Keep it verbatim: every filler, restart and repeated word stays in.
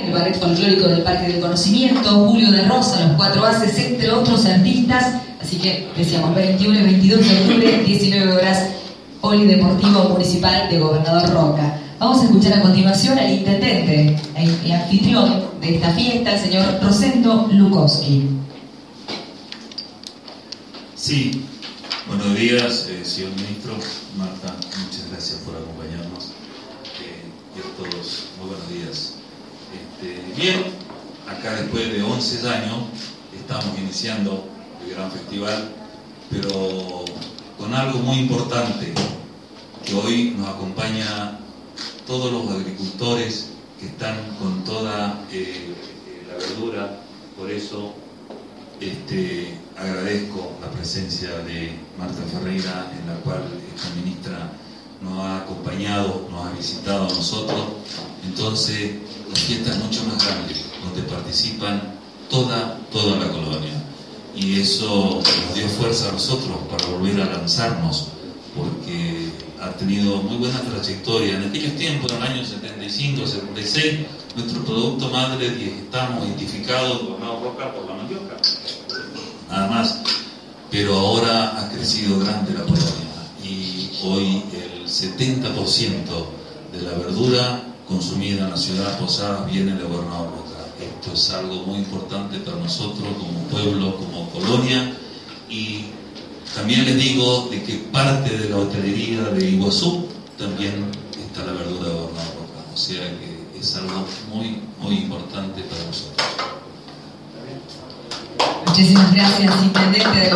el ballet folclórico del Parque del Conocimiento, Julio de Rosa, Los Cuatro Haces, entre otros artistas. Así que decíamos veintiuno y veintidós de octubre, diecinueve horas, Polideportivo Municipal de Gobernador Roca. Vamos a escuchar a continuación al intendente y anfitrión de esta fiesta, el señor Rosendo Lukowski. Sí, buenos días, eh, señor ministro. Marta, muchas gracias por acompañarnos. Eh, y a todos, muy buenos días. Este, bien, acá después de once años estamos iniciando el gran festival, pero con algo muy importante, que hoy nos acompaña todos los agricultores que están con toda eh, la verdura. Por eso este, agradezco la presencia de Marta Ferreira, en la cual esta ministra nos ha acompañado, nos ha visitado a nosotros. Entonces la fiesta es mucho más grande, donde participan toda, toda la colonia, y eso nos dio fuerza a nosotros para volver a lanzarnos, porque ha tenido muy buena trayectoria. En aquellos tiempos, en el año setenta y cinco, setenta y seis, nuestro producto madre estamos identificados, Gobernador Roca, por la mandioca, nada más. Pero ahora ha crecido grande la colonia, y hoy el setenta por ciento de la verdura consumida en la ciudad de Posadas viene de Gobernador Roca. Esto es algo muy importante para nosotros como pueblo, como colonia. Y también les digo de que parte de la hotelería de Iguazú también está la verdura de Gobernador Roca. O sea que es algo muy, muy importante para nosotros. Muchísimas gracias, intendente de